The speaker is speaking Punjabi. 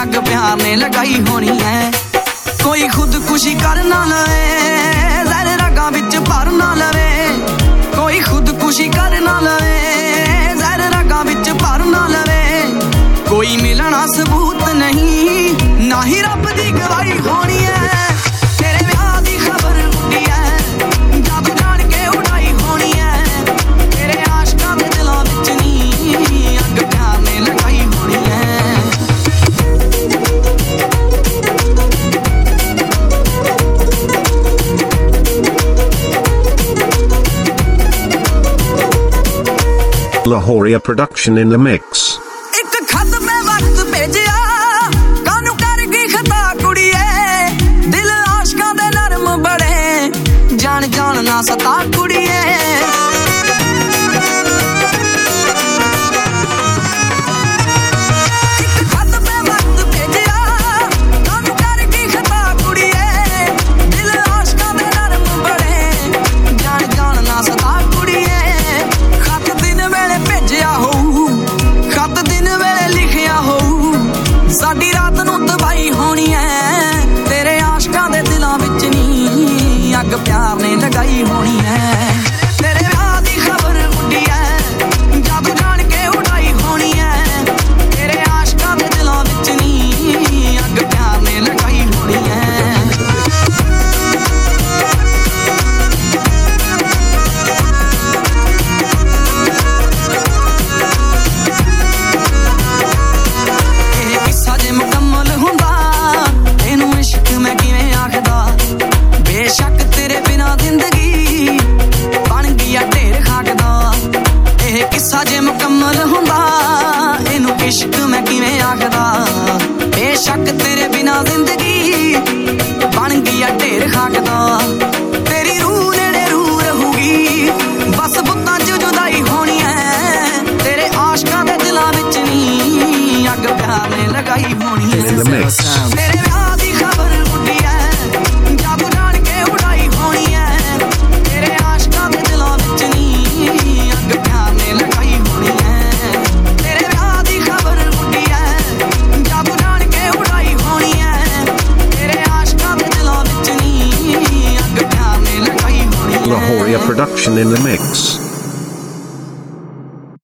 ਅੱਗ ਪਿਆਰ ਨੇ ਲਗਾਈ ਹੋਣੀ ਐ। ਕੋਈ ਖੁਦਕੁਸ਼ੀ ਕਰ ਨਾ ਲਵੇ, ਜ਼ਹਿਰ ਰਗਾਂ ਵਿੱਚ ਭਰ ਨਾ ਲਵੇ। ਕੋਈ ਖੁਦਕੁਸ਼ੀ ਕਰ ਨਾ ਲਵੇ, ਜ਼ਹਿਰ ਰਗਾਂ ਵਿੱਚ ਭਰ ਨਾ ਲਵੇ। ਕੋਈ ਮਿਲਣਾ ਸਬੂਤ ਨਹੀਂ, ਨਾ ਹੀ ਰੱਬ ਦੀ ਗਵਾਹੀ ਹੋਣੀ ਐ। ਤੇਰੇ ਵਿਆਹ ਦੀ ਖਬਰ ਉੱਡੀ ਐ, ਜਾਦੂ ਜਾਣ ਕੇ ਉਡਾਈ ਹੋਣੀ ਐ। ਤੇਰੇ ਆਸ਼ਕਾਂ ਦੇ ਦਿਲਾਂ ਵਿੱਚ ਨੀ ਅੱਗ ਪਿਆਰ ਨੇ ਲਗਾਈ ਹੋਣੀ ਐ। Lahoria production in the mix. ਇੱਕ ਖਤ ਮੈਂ ਵਕਤ ਭੇਜਿਆ, ਕਾਨੂੰ ਕਰ ਗਈ ਖਤਾ ਕੁੜੀਏ। ਦਿਲ ਆਸ਼ਕਾਂ ਦੇ ਨਰਮ ਬੜੇ, ਜਾਣ ਜਾਣ ਨਾ ਸਤਾ ਕੁੜੀਏ। ਸਾਡੀ ਰਾਤ ਨੂੰ ਤਬਾਹੀ ਹੋਣੀ ਐ, ਤੇਰੇ ਆਸ਼ਕਾਂ ਦੇ ਦਿਲਾਂ ਵਿੱਚ ਨੀ ਅੱਗ ਪਿਆਰ ਨੇ ਲਗਾਈ ਹੋਣੀ ਐ। ਤੇਰੇ ਵਿਆਹ ਦੀ ਖਬਰ ਉੱਡੀ ਐ, ਜਾਦੂ ਜਾਣ ਕੇ ਉਡਾਈ ਹੋਣੀ ਐ। ਤੇਰੇ ਆਸ਼ਕਾਂ ਦੇ ਦਿਲਾਂ ਵਿੱਚ ਨੀ ਅੱਗ ਪਿਆਰ ਨੇ ਲਗਾਈ ਹੋਣੀ ਐ। ਮੁਕੰਮਲ ਹੁੰਦਾ ਇਹਨੂੰ ਇਸ਼ਕ ਮੈਂ ਕਿਵੇਂ ਆਖਦਾ। ਬੇਸ਼ੱਕ ਤੇਰੇ ਬਿਨਾ ਜ਼ਿੰਦਗੀ ਬਣ ਗਈ ਆ ਢੇਰ ਖਾਕ ਦਾ। ਇਹ ਕਿੱਸਾ ਜੇ ਮੁਕੰਮਲ ਹੁੰਦਾ ਇਹਨੂੰ ਇਸ਼ਕ ਮੈਂ ਕਿਵੇਂ ਆਖਦਾ। ਬੇਸ਼ੱਕ ਤੇਰੇ ਬਿਨਾ ਜ਼ਿੰਦਗੀ ਬਣ ਗਈ ਆ ਢੇਰ ਖਾਕ ਦਾ। ਤੇਰੀ ਰੂਹ ਨੇੜੇ ਰੂਹ ਰਹੂਗੀ, ਬਸ ਬੁੱਤਾਂ 'ਚ ਜੁਦਾਈ ਹੋਣੀ ਐ। ਤੇਰੇ ਆਸ਼ਕਾਂ ਦੇ ਦਿਲਾਂ ਵਿੱਚ ਨੀ ਅੱਗ ਪਿਆਰ ਨੇ ਲਗਾਈ ਹੋਣੀ ਐ। ਤੇਰੇ ਵਿਆਹ ਦੀ ਖਬਰ ਉੱਡੀ ਐ, ਜਾਦੂ ਜਾਣ ਕੇ ਉਡਾਈ ਹੋਣੀ ਐ। ਤੇਰੇ ਆਸ਼ਕਾਂ ਦੇ ਦਿਲਾਂ ਵਿੱਚ ਨੀ ਅੱਗ ਪਿਆਰ ਨੇ ਲਗਾਈ ਹੋਣੀ ਐ। ਤੇਰੇ ਵਿਆਹ ਦੀ ਖਬਰ ਉੱਡੀ ਐ, ਜਾਦੂ ਜਾਣ ਕੇ ਉਡਾਈ ਹੋਣੀ ਐ। ਤੇਰੇ ਆਸ਼ਕਾਂ ਦੇ ਦਿਲਾਂ ਵਿੱਚ ਨੀ ਅੱਗ ਪਿਆਰ ਨੇ ਲਗਾਈ ਹੋਣੀ ਐ। Lahoria production in the mix.